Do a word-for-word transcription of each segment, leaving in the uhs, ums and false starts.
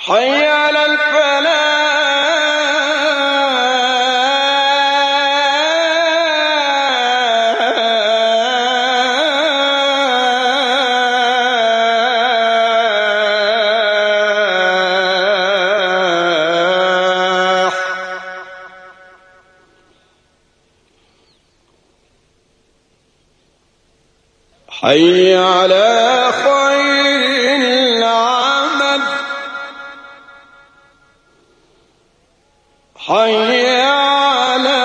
حي على الفلاح حي على خير العمل حي على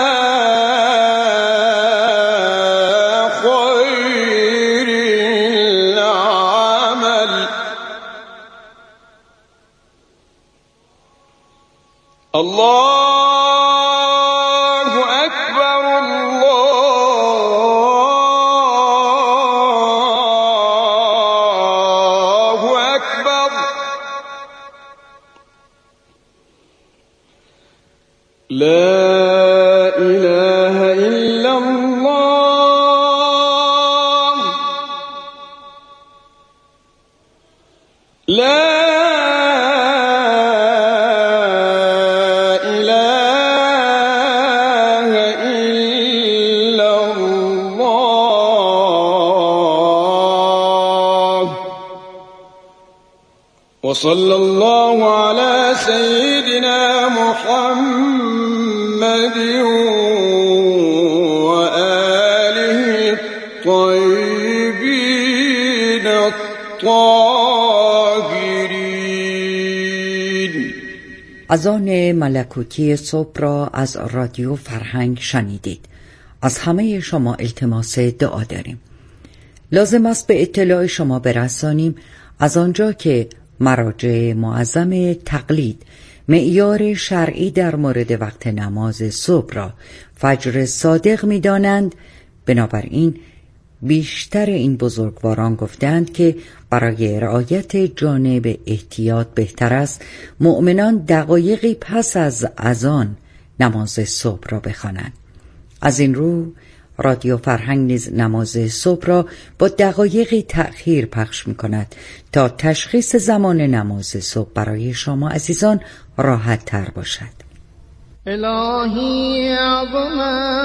خير العمل الله أكبر الله أكبر لا إله إلا الله لا إله إلا الله وصلى الله على سيدنا محمد وآله الطيبين الطاهرين. اذان ملکوتی صبح را از رادیو فرهنگ شنیدید. از همه شما التماس دعا داریم. لازم است به اطلاع شما برسانیم از آنجا که مراجع معظم تقلید معیار شرعی در مورد وقت نماز صبح را فجر صادق می دانند، بنابراین بیشتر این بزرگواران گفتند که برای رعایت جانب احتیاط بهتر است مؤمنان دقایقی پس از اذان نماز صبح را بخوانند. از این رو رادیو فرهنگ نیز نماز صبح را با دقایقی تأخیر پخش می کند تا تشخیص زمان نماز صبح برای شما عزیزان راحت تر باشد. الهی عظم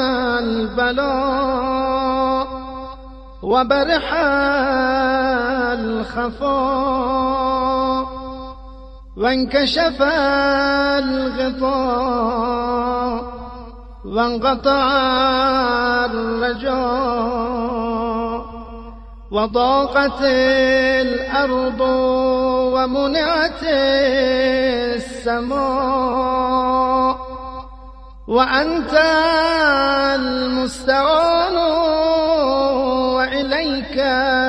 البلا و برح الخفا و انکشف الغطا وانقطع الرجاء وضاقت الأرض ومنعت السماء وأنت المستعان وإليك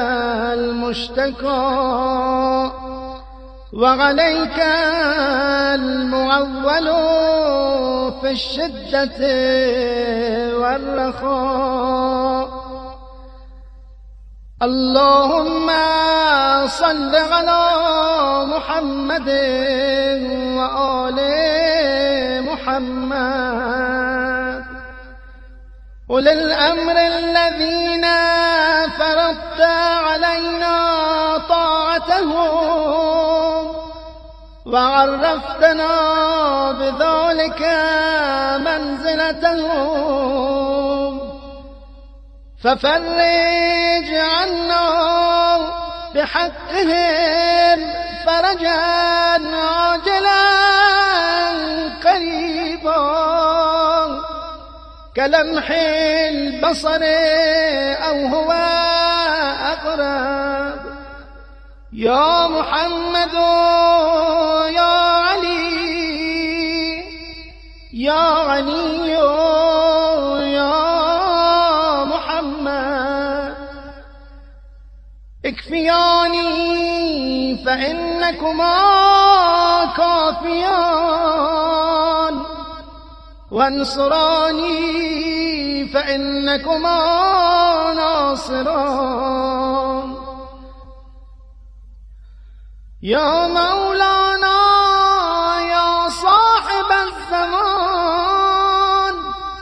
المشتكى وعليك المعول في الشدة والرخاء اللهم صل على محمد وآل محمد أولي الأمر الذين فرضت علينا طاعتهم وعرفتنا بذلك منزلتهم ففرج عنا بحقهم فرجا عاجلا قريبا كلمح البصر أو هو أقرب يا محمد يا علي يا علي يا محمد اكفياني فإنكما كافيان وانصراني فإنكما ناصران يا مولانا يا صاحب الزمان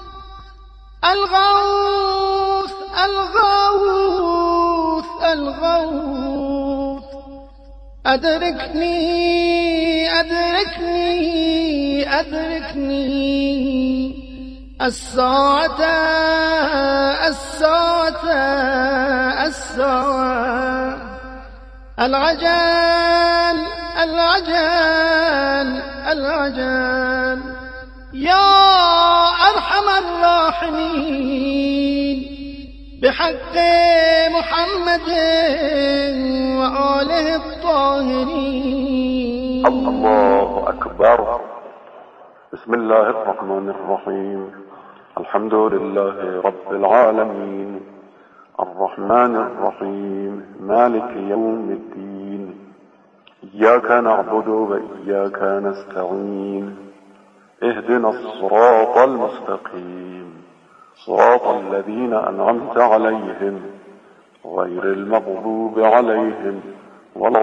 الغوث الغوث الغوث أدركني أدركني أدركني الساعة الساعة الساعة العجل العجل العجل يا أرحم الراحمين بحق محمد وآله الطاهرين. الله أكبر. بسم الله الرحمن الرحيم. الحمد لله رب العالمين الرحمن الرحيم مالك يوم الدين إياك نعبد وإياك نستعين اهدنا الصراط المستقيم صراط الذين أنعمت عليهم غير المغضوب عليهم ولا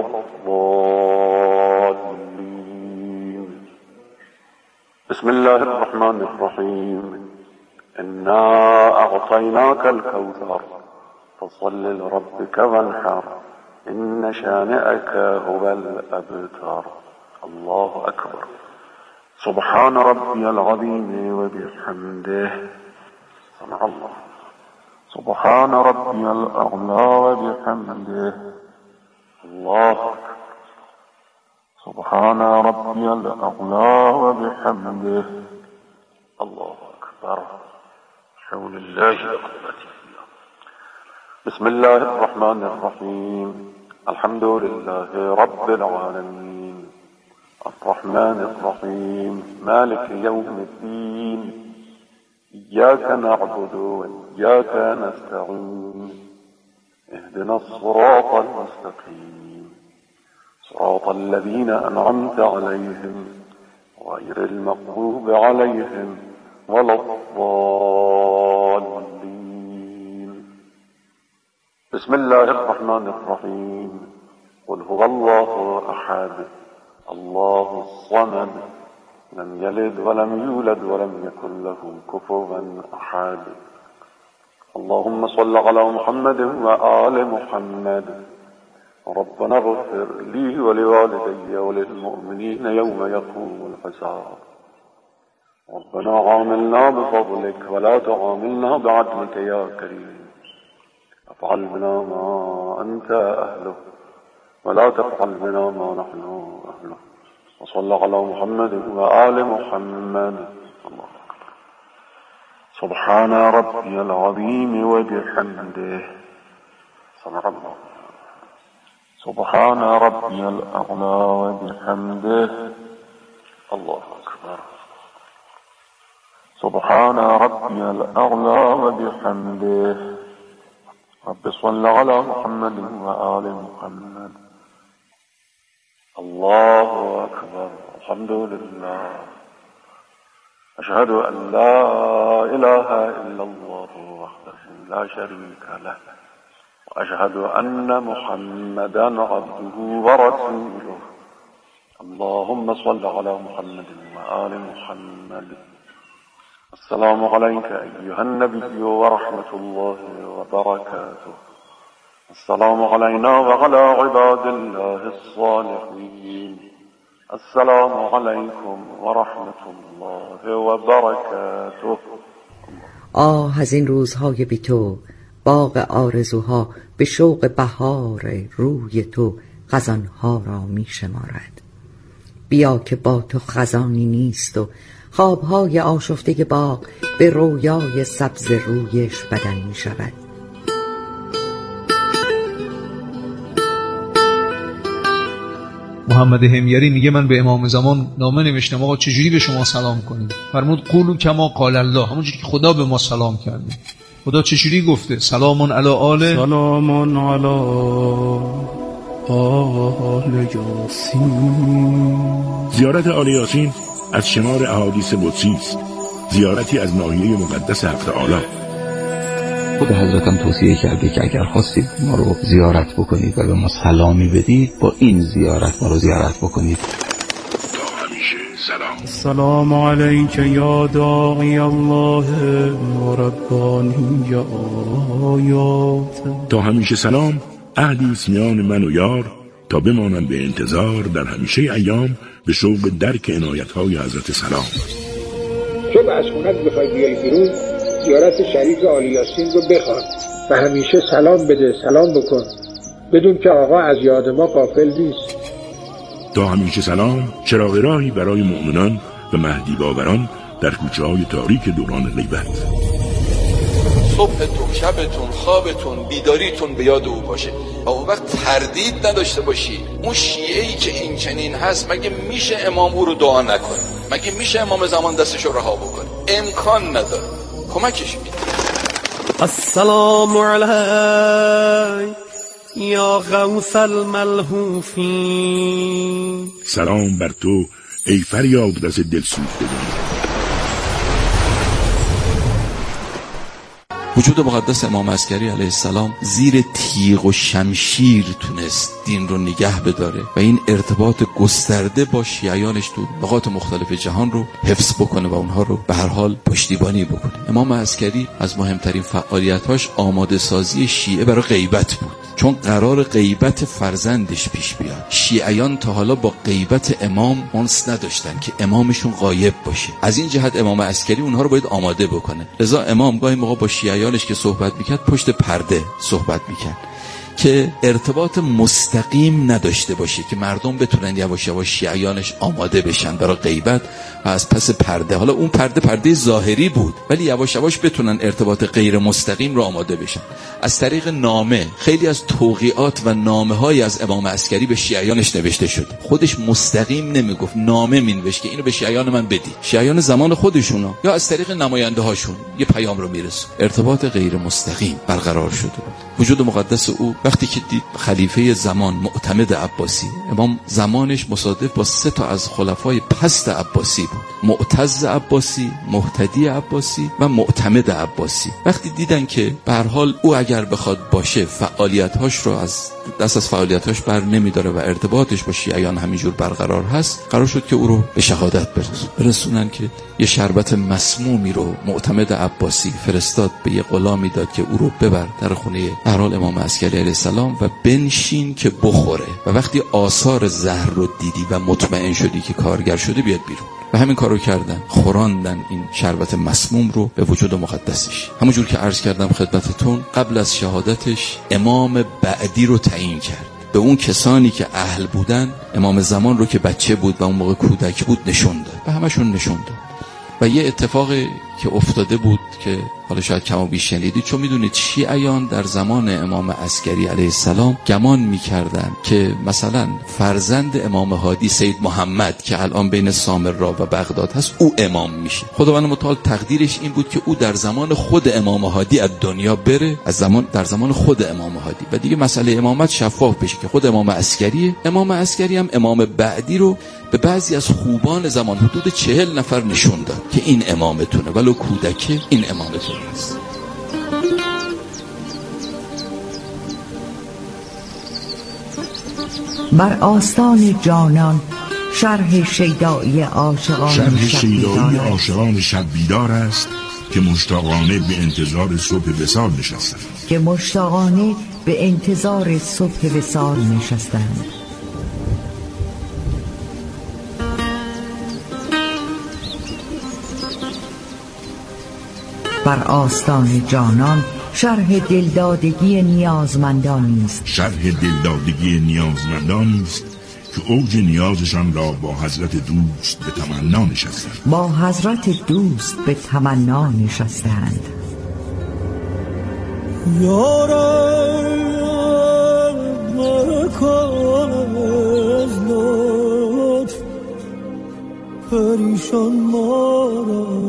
الضالين. بسم الله الرحمن الرحيم. إنا أعطيناك الكوثر فصل لربك وانحر إن شانئك هو الأبتر. الله أكبر. سبحان ربي العظيم وبحمده. سمع الله. سبحان ربي الأعلى وبحمده. الله أكبر. سبحان ربي الأعلى وبحمده. الله أكبر. حول الله وقوته. بسم الله الرحمن الرحيم. الحمد لله رب العالمين الرحمن الرحيم مالك يوم الدين إياك نعبد وإياك نستعين اهدنا الصراط المستقيم صراط الذين أنعمت عليهم غير المغضوب عليهم ولا الضالين. بسم الله الرحمن الرحيم. قل هو الله أحد الله الصمد لم يلد ولم يولد ولم يكن له كفوا أحد. اللهم صل على محمد وآل محمد. ربنا اغفر لي ولوالدي وللمؤمنين يوم يقوم الحساب. ربنا عاملنا بفضلك ولا تعاملنا بعدلك يا كريم. افعل بنا ما أنت أهله ولا تفعل بنا ما نحن أهله. وصلى على محمد وآل محمد. الله أكبر. سبحان ربي العظيم وبحمده. سمع الله. سبحان ربي الأعلى وبحمده. الله أكبر. سبحان ربي الأعلى وبحمده. رب صل على محمد وآل محمد. الله أكبر. الحمد لله. أشهد أن لا إله إلا الله وحده لا شريك له وأشهد أن محمدا عبده ورسوله. اللهم صل على محمد وآل محمد. السلام عليك أيها النبي ورحمة الله وبركاته. السلام علينا وعلى عباد الله الصالحين. السلام عليكم ورحمة الله وبركاته. آه از این روزهای بی تو، باغ آرزوها به شوق بهار روی تو خزانها را می شمارد. بیا که با تو خزانی نیست و خوابهای آشفته باغ به رویای سبز رویش بدل می شود. محمد همیری میگه من به امام زمان نامه نوشتم آقا چجوری به شما سلام کنیم؟ فرمود قولوا کما قال الله، همونجوری که خدا به ما سلام کرده. خدا چجوری گفته؟ سلامون علی آل سلامون علی آل یاسین. زیارت آل یاسین از شمار احادیث قدسی است. زیارتی از ناحیه مقدس حق تعالی. خود حضرتم توصیه کرده که اگر خواستید ما رو زیارت بکنید و به ما سلامی بدید، با این زیارت ما رو زیارت بکنید. تا همیشه سلام. السلام علیک یا داعی الله و ربانی آیات. تا همیشه سلام. عهدی است میان من و یار تا بمانند به انتظار در همیشه ایام به شوق درک عنایت‌های حضرت سلام. صبح از خونت بخوای بیای بیرون زیارت شریف عالی یاسین رو بخوان و همیشه سلام بده، سلام بکن، بدون که آقا از یاد ما غافل نیست. تا همیشه سلام چراغ راهی برای مؤمنان و مهدی باوران در کوچه‌های تاریک دوران غیبت. صبحتون، شبتون، خوابتون، بیداریتون به یاد او باشه و اون وقت تردید نداشته باشی اون شیعه‌ای که این چنین هست مگه میشه امام او رو دعا نکنه؟ مگه میشه امام زمان دستش رو رها بکنه؟ امکان نداره. کمکش میده. السلام علیک یا غوث الملهوفین. سلام بر تو ای فریاد رس دلسوختگان. وجود مقدس امام عسکری علیه السلام زیر تیغ و شمشیر تونست دین رو نگه بداره و این ارتباط گسترده با شیعیانش تو نقاط مختلف جهان رو حفظ بکنه و اونها رو به هر حال پشتیبانی بکنه. امام عسکری از مهمترین فعالیتاش آماده سازی شیعه برای غیبت بود، چون قرار غیبت فرزندش پیش بیاد. شیعیان تا حالا با غیبت امام انس نداشتن که امامشون غایب باشه. از این جهت امام عسکری اونها رو باید آماده بکنه. لذا امام گاهی موقع با شیعیانش که صحبت میکرد پشت پرده صحبت میکرد که ارتباط مستقیم نداشته باشه، که مردم بتونن یواش یواش شیعیانش آماده بشن برای غیبت و از پس پرده، حالا اون پرده پرده ظاهری بود، ولی یواش یواش بتونن ارتباط غیر مستقیم رو آماده بشن. از طریق نامه خیلی از توقیعات و نامه‌های از امام عسکری به شیعیانش نوشته شد. خودش مستقیم نمیگفت، نامه مینوشت که اینو به شیعیان من بدی. شیعیان زمان خودشونا یا از طریق نماینده هاشون یه پیام رو میرسون. ارتباط غیر مستقیم برقرار شده بود. وجود مقدس او وقتی که دید خلیفه زمان معتمد عباسی، امام زمانش مصادف با سه تا از خلفای پست عباسی بود، معتز عباسی، مهتدی عباسی و معتمد عباسی. وقتی دیدن که به هر حال او اگر بخواد باشه فعالیت‌هاش رو از دست از فعالیت‌هاش بر نمیداره و ارتباطش با شیعیان همینجور برقرار هست، قرار شد که او رو به شهادت برسونن. برسونن که یه شربت مسمومی رو معتمد عباسی فرستاد به یه غلامی داد که او رو ببر در خونه به هر حال امام عسکری علیه السلام و بنشین که بخوره و وقتی آثار زهر رو دیدی و مطمئن شدی که کارگر شده بیاد بیرون. و همین کارو کردن، خوراندن این شربت مسموم رو به وجود مقدسش. همونجور که عرض کردم خدمتتون، قبل از شهادتش امام بعدی رو تعیین کرد. به اون کسانی که اهل بودن امام زمان رو که بچه بود و اون موقع کودک بود نشون داد، به همشون نشون داد. و یه اتفاقی که افتاده بود که حالا شاید کم و بیش شنیدید، چون میدونید شیعیان در زمان امام عسکری علیه السلام گمان میکردن که مثلا فرزند امام هادی سید محمد که الان بین سامرا و بغداد هست او امام میشه. خداوند متعال تقدیرش این بود که او در زمان خود امام هادی از دنیا بره، از زمان در زمان خود امام هادی و دیگه مسئله امامت شفاف بشه که خود امام عسکریه. امام عسکری هم امام بعدی رو به بعضی از خوبان زمان حدود چهل نفر نشون داد که این امامتونه، ولو کودکه این امامتونه است. بر آستان جانان شرح شیدایی عاشقان شرح شیدایی عاشقان شب بیدار است که مشتاقانه به انتظار صبح وصال نشستند که مشتاقانه به انتظار صبح وصال نشستند. بر آستان جانان شرح دلدادگی نیازمندانی است شرح دلدادگی نیازمندانی است که اوج نیازشان را با حضرت دوست به تمنا نشستند با حضرت دوست به تمنا نشستند. یا رب مکن از لطف پریشان ما را،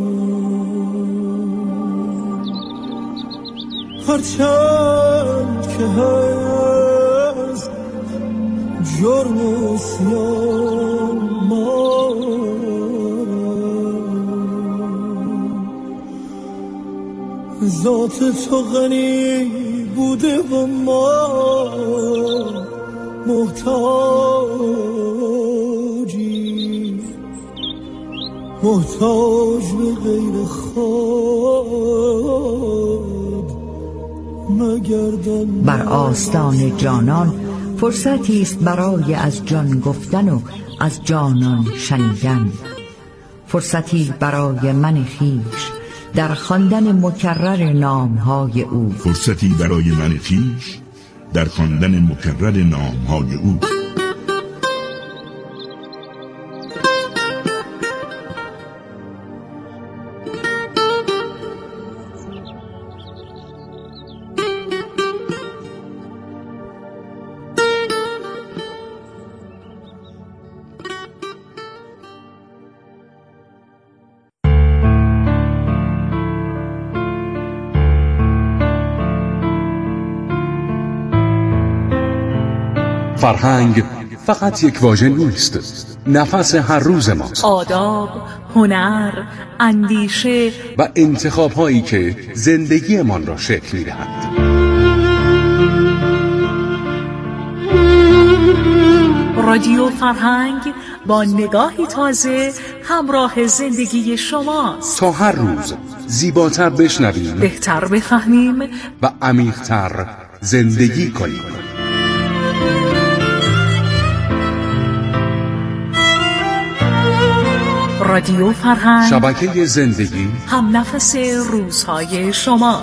هرچند که هست جرم و سیان ما، ذات تو غنی بوده و ما محتاجی، محتاج به غیر خود. بر آستان جانان فرصتی است برای از جان گفتن و از جانان شنیدن، فرصتی برای من خویش در خواندن مکرر نامهای او، فرصتی برای من خویش در خواندن مکرر نامهای او. فرهنگ فقط یک واژه نیست، نفس هر روز ماست. آداب، هنر، اندیشه و انتخاب هایی که زندگیمان را شکل می‌دهند. رادیو فرهنگ با نگاهی تازه همراه زندگی شماست، تا هر روز زیباتر بشنویم، بهتر بفهمیم و عمیق‌تر زندگی کنیم. رادیو فرهنگ، شبکه زندگی، هم نفس روزهای شما.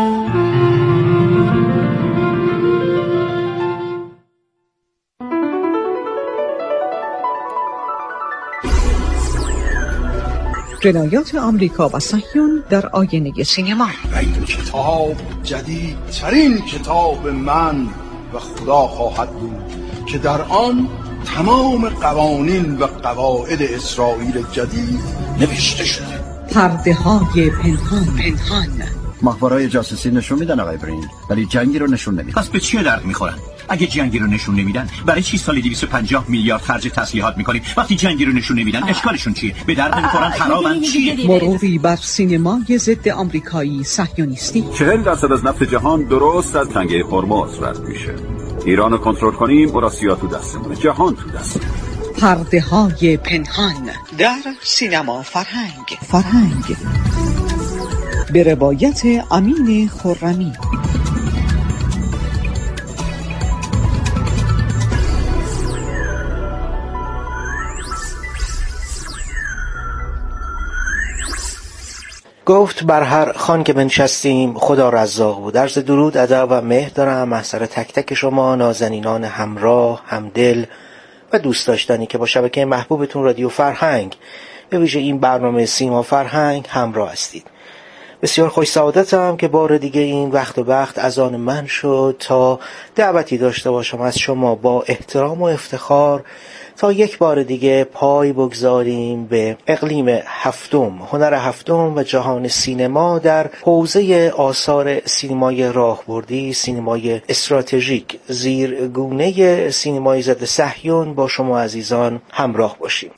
جنایات آمریکا و صهیون در آینه سینما. این کتاب جدیدترین کتاب من و خدا خواهد بود که در آن تمام قوانین و قواعد اسرائیل جدید نوشته شده. پرده های پنهان پنهان ماهواره‌های جاسوسی نشون میدن آقای برین، ولی جنگی رو نشون نمیدن. پس به چی درد میخورن؟ اگه جنگی رو نشون نمیدن، برای چی سال دویست و پنجاه میلیارد خرج تسلیحات میکنیم؟ وقتی جنگی رو نشون نمیدن، اشکالشون چیه؟ به درد نمیخورن، خرابن، چیه؟ مروری بر سینمای ضد آمریکایی صهیونیستی. چهل درصد از نفت جهان درست از تنگه هرمز رد میشه. ایران رو کنترل کنیم، اوراسیا تو دستمونه، جهان تو دستمونه. پرده های پنهان در سینما فرهنگ. فرهنگ به روایت امین خرمی. گفت بر هر خان که بنشستیم خدا رزاق بود. عرض درود، ادب و مهر دارم محضر تک تک شما نازنینان همراه، همدل و دوست داشتنی که با شبکه محبوبتون رادیو فرهنگ به ویژه این برنامه سیما فرهنگ همراه هستید. بسیار خوش سعادتم که بار دیگه این وقت و وقت از آن من شد تا دعوتی داشته باشم از شما با احترام و افتخار تا یک بار دیگه پای بگذاریم به اقلیم هفتم، هنر هفتم و جهان سینما در حوزه آثار سینمای راهبردی، سینمای استراتژیک، زیرگونه سینمای ضد صهیون با شما عزیزان همراه باشیم.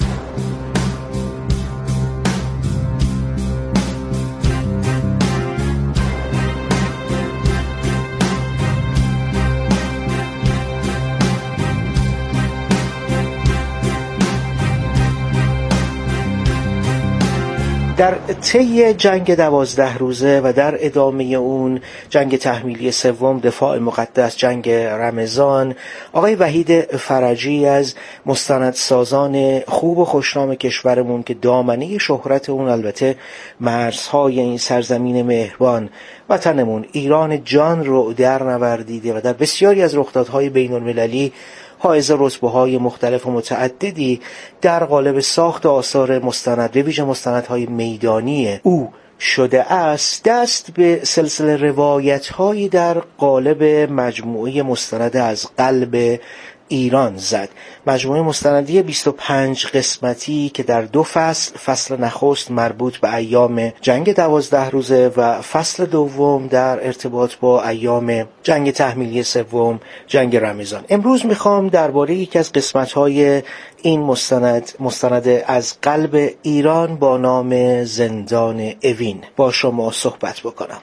در طی جنگ دوازده روزه و در ادامه اون جنگ تحمیلی سوم، دفاع مقدس، جنگ رمضان، آقای وحید فرجی از مستندسازان خوب و خوشنام کشورمون که دامنه شهرت اون البته مرزهای این سرزمین مهربان وطنمون ایران جان رو در نوردیده و در بسیاری از رخدادهای بین المللی حائز رتبه‌های مختلف و متعددی در قالب ساخت آثار مستند به ویژه مستندهای میدانی او شده است، دست به سلسله روایت‌هایی در قالب مجموعه مستند از قلب ایران زد. مجموعه مستندی بیست و پنج قسمتی که در دو فصل، فصل نخست مربوط به ایام جنگ دوازده روزه و فصل دوم در ارتباط با ایام جنگ تحمیلی سوم، جنگ رمضان. امروز میخوام درباره یکی از قسمت‌های این مستند، مستند از قلب ایران با نام زندان اوین با شما صحبت بکنم.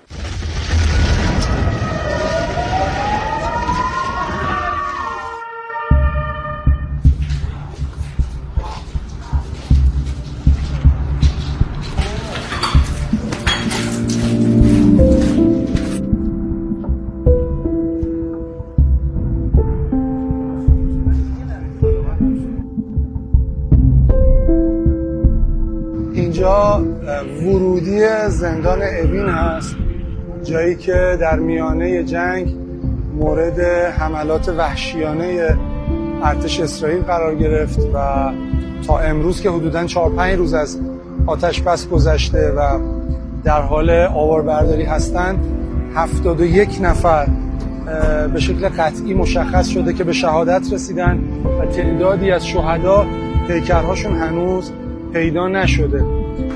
اینجا ورودی زندان اوین هست، جایی که در میانه جنگ مورد حملات وحشیانه ارتش اسرائیل قرار گرفت و تا امروز که حدوداً چهار پنج روز از آتش بس گذشته و در حال آواربرداری هستند، هفتاد و یک نفر به شکل قطعی مشخص شده که به شهادت رسیدن و تعدادی از شهدا پیکرهاشون هنوز پیدا نشده.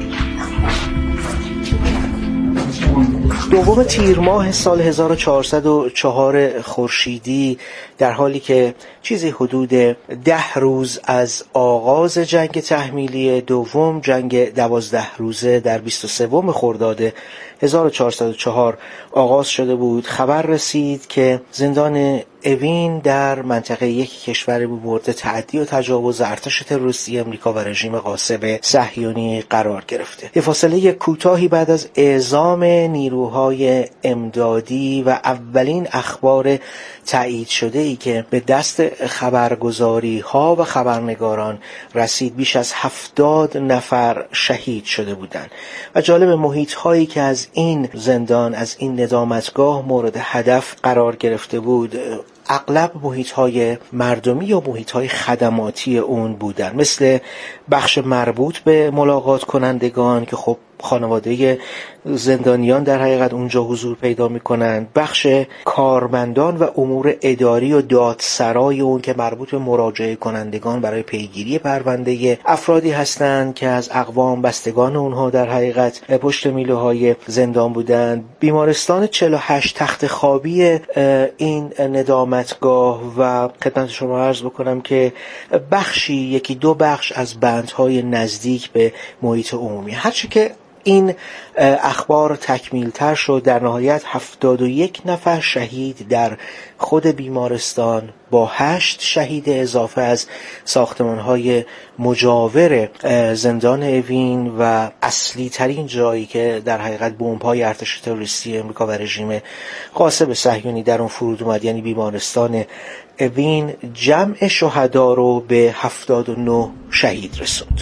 دوم تیر ماه سال هزار و چهارصد و چهار خورشیدی، در حالی که چیزی حدود ده روز از آغاز جنگ تحمیلی دوم، جنگ دوازده روزه در بیست و سوم خرداد هزار و چهارصد و چهار آغاز شده بود، خبر رسید که زندان اوین در منطقه یک کشور مورد تعدی و تجاوز ارتش تروریستی امریکا و رژیم غاصب صهیونی قرار گرفته. به فاصله کوتاهی بعد از اعزام نیروهای امدادی و اولین اخبار تایید شده ای که به دست خبرگزاری ها و خبرنگاران رسید، بیش از هفتاد نفر شهید شده بودند. و جالب، محیط هایی که از این زندان، از این ندامتگاه مورد هدف قرار گرفته بود، اغلب محیط‌های مردمی یا محیط‌های خدماتی اون بودن، مثل بخش مربوط به ملاقات کنندگان که خب خانواده زندانیان در حقیقت اونجا حضور پیدا می‌کنند، بخش کارمندان و امور اداری و دادسرای اون که مربوط به مراجعه کنندگان برای پیگیری پرونده افرادی هستند که از اقوام بستگان اونها در حقیقت پشت میله‌های زندان بودند، بیمارستان چهل و هشت تخت خوابی این ندامتگاه و خدمت شما عرض بکنم که بخشی یکی دو بخش از بندهای نزدیک به محیط عمومی. هرچی که این اخبار تکمیل تر شد، در نهایت هفتاد و یک نفر شهید در خود بیمارستان با هشت شهید اضافه از ساختمان‌های مجاور زندان اوین و اصلی ترین جایی که در حقیقت بمب‌های ارتش تروریستی امریکا و رژیم غاصب صهیونی در اون فرود اومد، یعنی بیمارستان اوین، جمع شهدا رو به هفتاد و نه شهید رسوند.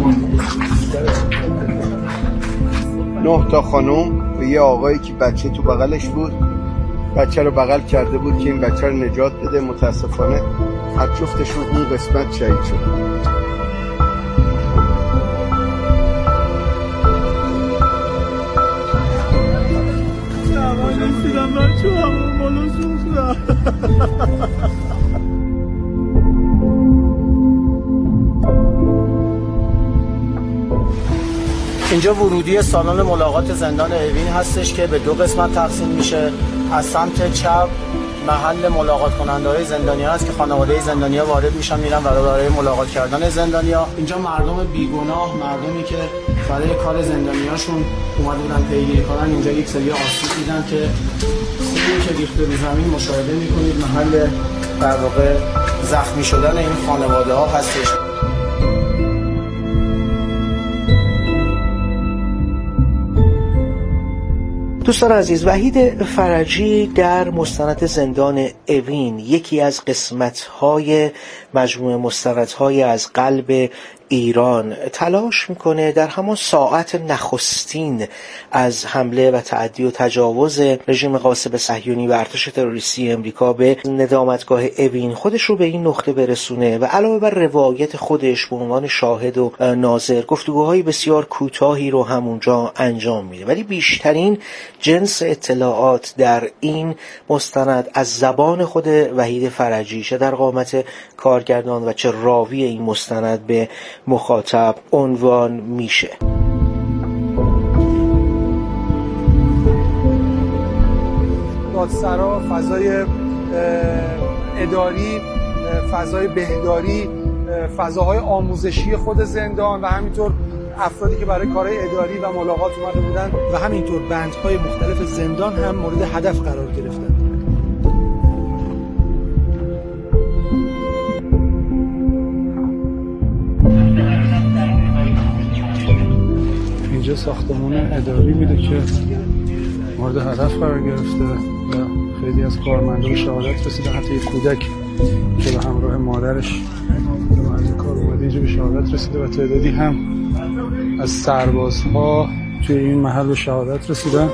نه تا خانم و یه آقایی که بچه تو بغلش بود، بچه رو بغل کرده بود که این بچه رو نجات بده. متاسفانه هر جفتشون اون قسمت شهید شد. اینجا ورودی سالن ملاقات زندان اوین هستش که به دو قسمت تقسیم میشه. از سمت چپ محل ملاقات کننده های زندانیان هست که خانواده زندانیان وارد میشن، میرن برای ملاقات کردن زندانیان. اینجا مردم بیگناه، مردمی که برای کار زندانیاشون اومده بودن پیگیری کنن، اینجا یک سری آسیب دیدن که خونی که ریخته رو زمین مشاهده میکنید. محل در واقع زخمی شدن این خانواده ها هستش. دوستان عزیز، وحید فرجی در مستند زندان اوین، یکی از قسمت‌های مجموعه مستندهای از قلب ایران، تلاش میکنه در همان ساعت نخستین از حمله و تعدی و تجاوز رژیم غاصب صهیونی و ارتش تروریستی امریکا به ندامتگاه اوین خودش رو به این نقطه برسونه و علاوه بر روایت خودش به عنوان شاهد و ناظر گفتگوهای بسیار کوتاهی رو همونجا انجام میده، ولی بیشترین جنس اطلاعات در این مستند از زبان خود وحید فرجی، چه در قامت کارگردان و چه راوی این مستند، به مخاطب عنوان میشه. دادسرا، فضای اداری، فضای بهداری، فضاهای آموزشی خود زندان و همینطور افرادی که برای کارهای اداری و ملاقات اومده بودن و همینطور بندهای مختلف زندان هم مورد هدف قرار گرفتن. اینجا ساختمان اداری بوده که مورد هدف قرار گرفته و خیلی از کارمندان به شهادت رسیدن. حتی یک کودک که به همراه مادرش به محل کار اومده اینجا به شهادت رسیده و تعدادی هم از سربازها توی این محل به شهادت رسیدن.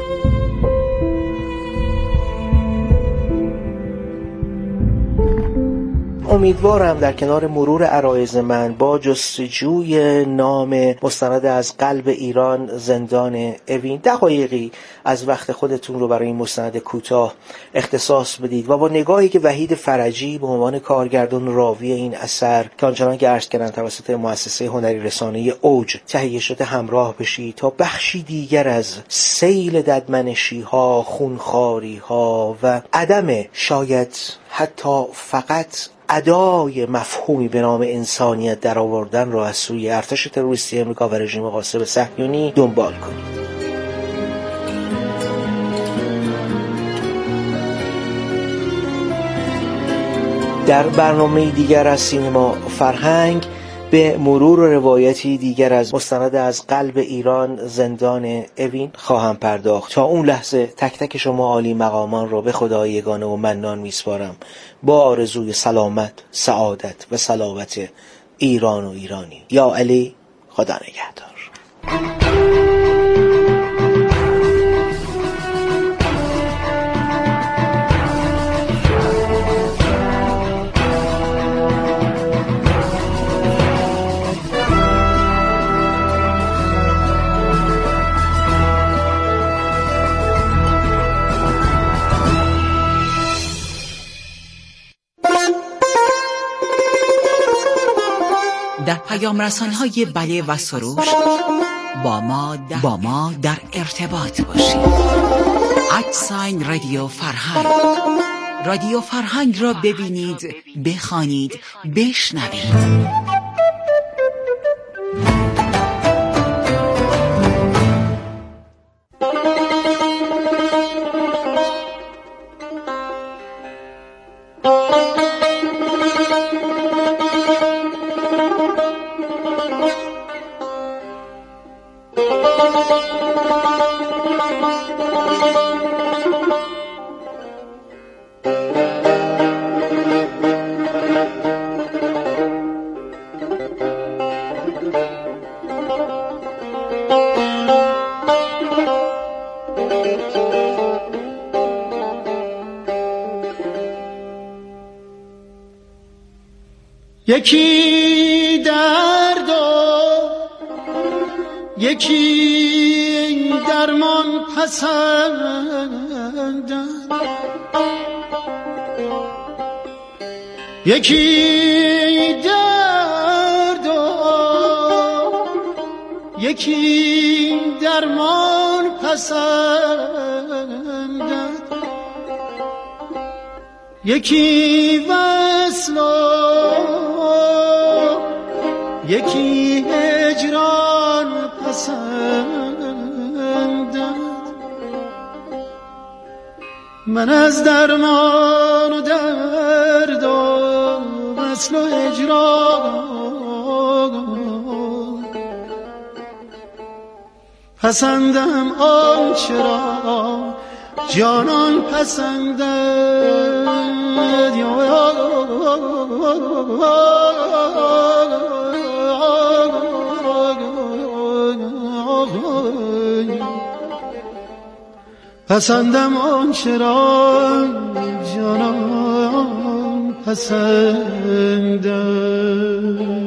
امیدوارم در کنار مرور عرایض من با جستجوی نام مستند از قلب ایران زندان اوین دقایقی از وقت خودتون رو برای این مستند کوتاه اختصاص بدید و با نگاهی که وحید فرجی به عنوان کارگردان راوی این اثر که آنچنان که عرض کردم توسط مؤسسه هنری رسانه اوج تهیه شده همراه بشید تا بخشی دیگر از سیل ددمنشی ها، خونخواری ها و عدم شاید حتی فقط ادای مفهومی به نام انسانیت در آوردن را از سوی ارتش تروریستی امریکا و رژیم غاصب صهیونی دنبال کنید. در برنامه دیگر از سینما فرهنگ به مرور و روایتی دیگر از مستند از قلب ایران زندان اوین خواهم پرداخت. تا اون لحظه تک تک شما عالی مقامان را به خدای یگانه و منان میسپارم با آرزوی سلامت، سعادت و صلابت ایران و ایرانی. یا علی، خدا نگهدار. در پیام رسان‌های بله و سروش با ما در, با ما در ارتباط باشید. ادساین رادیو فرهنگ. رادیو فرهنگ را ببینید، بخوانید، بشنوید. یکی درد و یکی درمان پسندد، یکی درد و یکی درمان پسندد، یکی وصل و یکی هجران پسندد. من از درمان و درد و وصل و هجران پسندم آنچه را جانان پسندد. پسندم آنچه را جانان پسندد.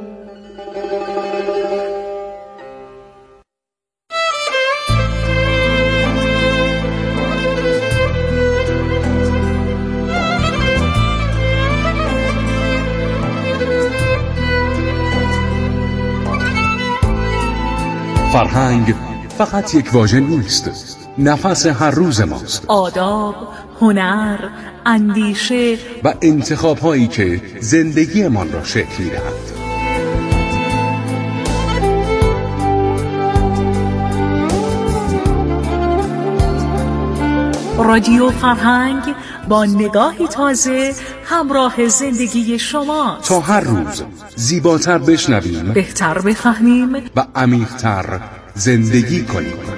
فرهنگ فقط یک واژه نیست، نفس هر روز ماست. آداب، هنر، اندیشه و انتخاب هایی که زندگیمان را شکل می‌دهد. رادیو فرهنگ با نگاهی تازه همراه زندگی شما تا هر روز زیباتر بشنویم، بهتر بفهمیم و عمیق‌تر زندگی کنیم.